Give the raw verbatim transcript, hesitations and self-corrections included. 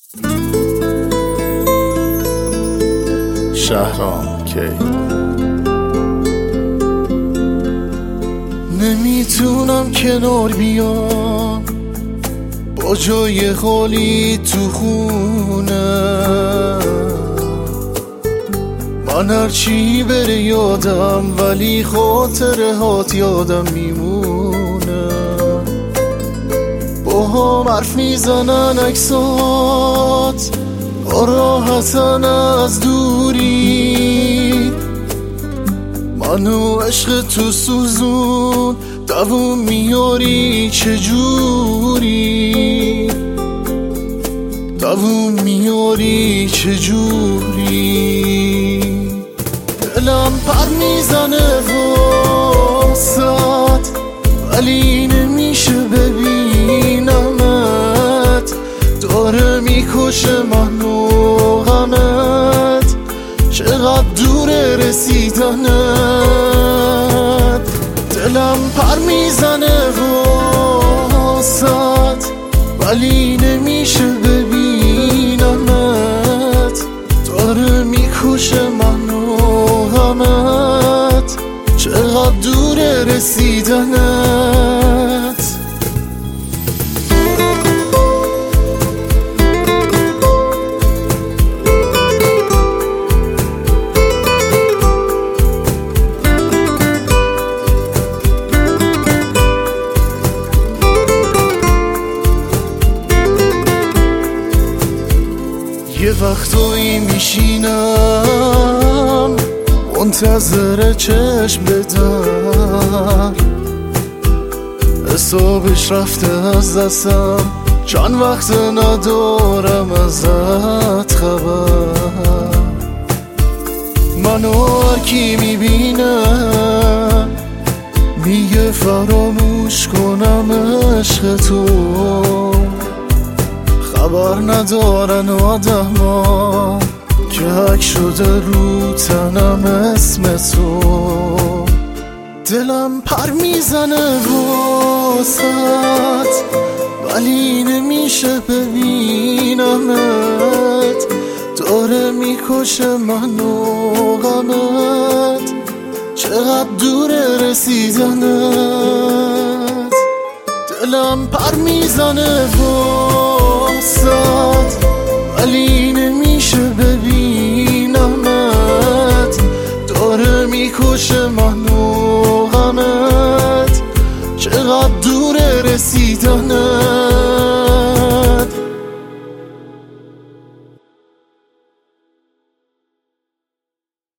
شهرام کی نمیتونم کنار بیام با جای خالی تو خونه، من هرچی بره یادم ولی خاطره هات یادم میمونه. با هم حرف میزنن اکسات راحتن از دوری، منو عشق تو سوزون دووم میاری چجوری، دووم میاری چجوری. دلم پر میزنه واسد ولی نمیشه ببینمت، داره میکشه منو غمت، چقدر دوره رسیدنت. دلم پر میزنه واسد ولی نمیشه ببینمت، داره میکشه منو غمت، چقدر دوره رسیدنت. یه وقتایی میشینم منتظر چشم بدم، حسابش رفته از دستم، چند وقت ندارم ازت خبر. منو هر کی میبینه میگه فراموش کنم عشق تو، خبر ندارن آدما که حک شده رو تنم اسم تو. دلم پر میزنه واسط ولی نمیشه ببینمت، داره میکشه منو غمت، چقدر دوره رسیدنت. دلم پر میزنه واسط ولی